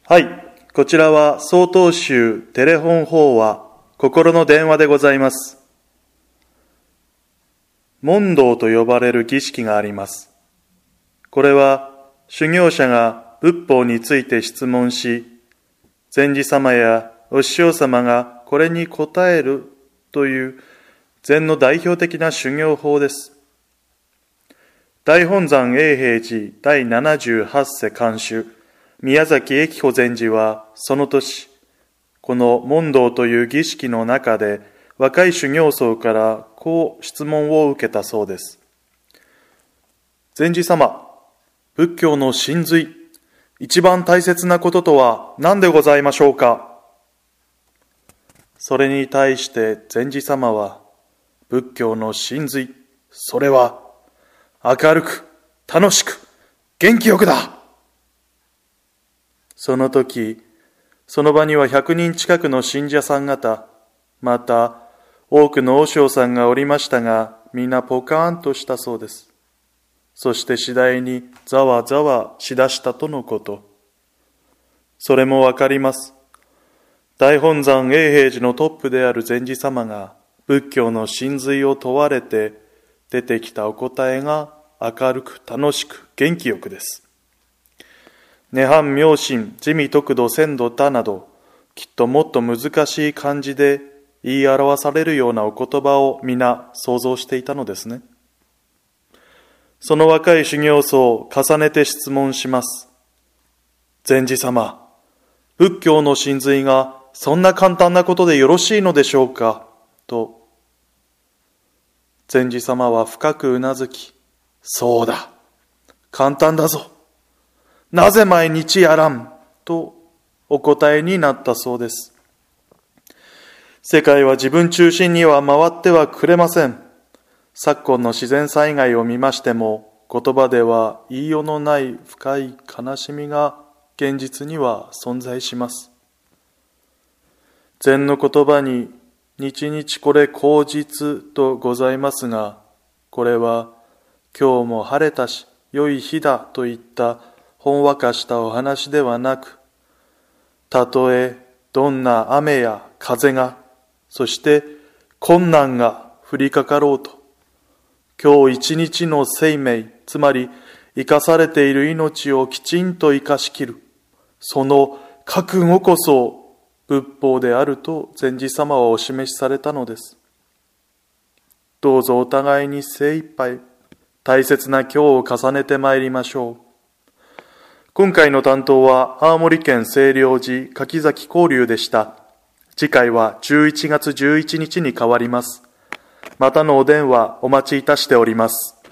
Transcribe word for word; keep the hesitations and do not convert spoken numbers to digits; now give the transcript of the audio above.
はい、こちらは曹洞宗テレフォン法話心の電話でございます。問答と呼ばれる儀式があります。これは修行者が仏法について質問し、禅師様やお師匠様がこれに答えるという禅の代表的な修行法です。大本山永平寺第ななじゅうはち世監修宮崎益穂禅師はその年、この問答という儀式の中で若い修行僧からこう質問を受けたそうです。禅師様、仏教の真髄、一番大切なこととは何でございましょうか。それに対して禅師様は、仏教の真髄、それは明るく、楽しく、元気よくだ。その時、その場には百人近くの信者さん方、また多くの和尚さんがおりましたが、みんなポカーンとしたそうです。そして次第にざわざわしだしたとのこと。それもわかります。大本山永平寺のトップである禅師様が仏教の真髄を問われて出てきたお答えが明るく楽しく元気よくです。涅槃妙心、地味徳度鮮度多など、きっともっと難しい漢字で言い表されるようなお言葉を皆想像していたのですね。その若い修行僧を重ねて質問します。禅師様、仏教の真髄がそんな簡単なことでよろしいのでしょうかと。禅師様は深くうなずき、そうだ、簡単だぞ。なぜ毎日やらんとお答えになったそうです。世界は自分中心には回ってはくれません。昨今の自然災害を見ましても、言葉では言いようのない深い悲しみが現実には存在します。禅の言葉に日々これ口実とございますが、これは今日も晴れたし良い日だといったほんわかしたお話ではなく、たとえどんな雨や風が、そして困難が降りかかろうと、今日一日の生命、つまり生かされている命をきちんと生かしきる、その覚悟こそ仏法であると禅師様はお示しされたのです。どうぞお互いに精一杯大切な今日を重ねてまいりましょう。今回の担当は青森県清涼寺柿崎光龍でした。次回はじゅういちがつじゅういちにちに変わります。またのお電話お待ちいたしております。